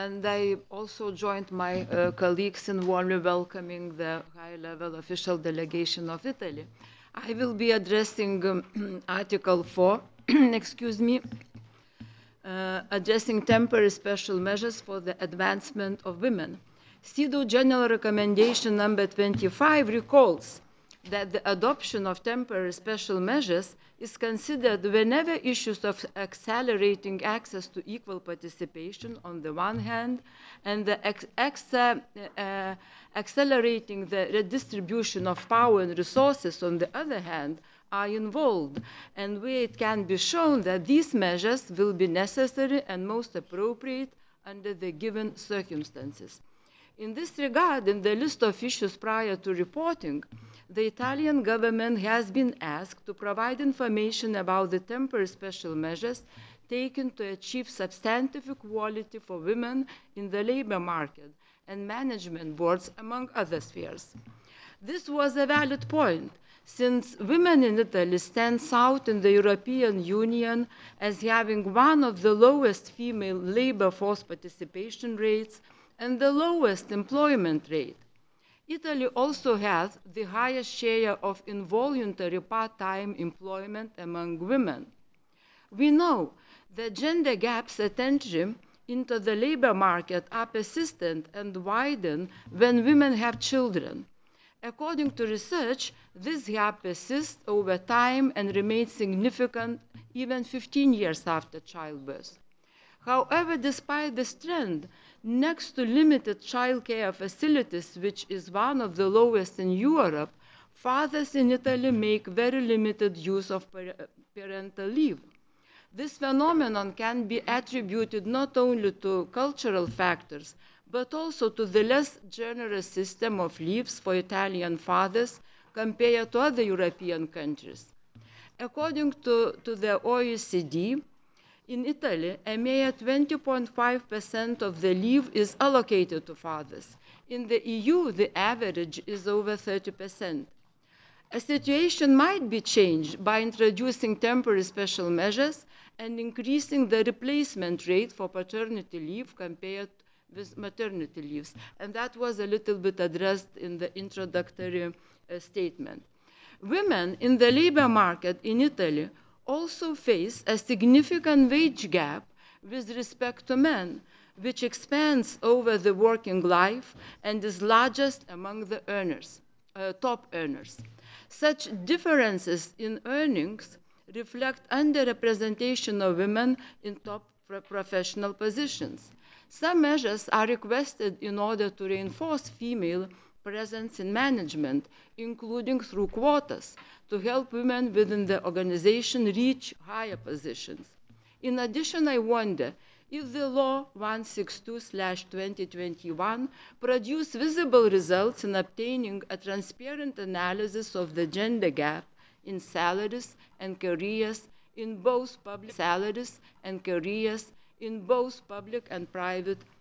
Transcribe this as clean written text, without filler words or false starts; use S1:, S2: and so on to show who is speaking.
S1: and I also joined my colleagues in warmly welcoming the high-level official delegation of Italy. I will be addressing Article 4, excuse me, addressing temporary special measures for the advancement of women. CEDAW General Recommendation number 25 recalls that the adoption of temporary special measures is considered whenever issues of accelerating access to equal participation on the one hand and the accelerating the redistribution of power and resources on the other hand are involved, and where it can be shown that these measures will be necessary and most appropriate under the given circumstances. In this regard, in the list of issues prior to reporting, the Italian government has been asked to provide information about the temporary special measures taken to achieve substantive equality for women in the labor market and management boards, among other spheres. This was a valid point, since women in Italy stands out in the European Union as having one of the lowest female labor force participation rates and the lowest employment rate. Italy also has the highest share of involuntary part-time employment among women. We know that gender gaps at entry into the labor market are persistent and widen when women have children. According to research, this gap persists over time and remains significant even 15 years after childbirth. However, despite this trend, next to limited childcare facilities, which is one of the lowest in Europe, fathers in Italy make very limited use of parental leave. This phenomenon can be attributed not only to cultural factors, but also to the less generous system of leaves for Italian fathers compared to other European countries. According to the OECD, in Italy, a mere 20.5% of the leave is allocated to fathers. In the EU, the average is over 30%. A situation might be changed by introducing temporary special measures and increasing the replacement rate for paternity leave compared with maternity leaves. And that was a little bit addressed in the introductory statement. Women in the labor market in Italy also face a significant wage gap with respect to men, which expands over the working life and is largest among the top earners. Such differences in earnings reflect underrepresentation of women in top professional positions. Some measures are requested in order to reinforce female presence in management, including through quotas, to help women within the organization reach higher positions. In addition, I wonder if the law 162/2021 produced visible results in obtaining a transparent analysis of the gender gap in salaries and careers in both public and private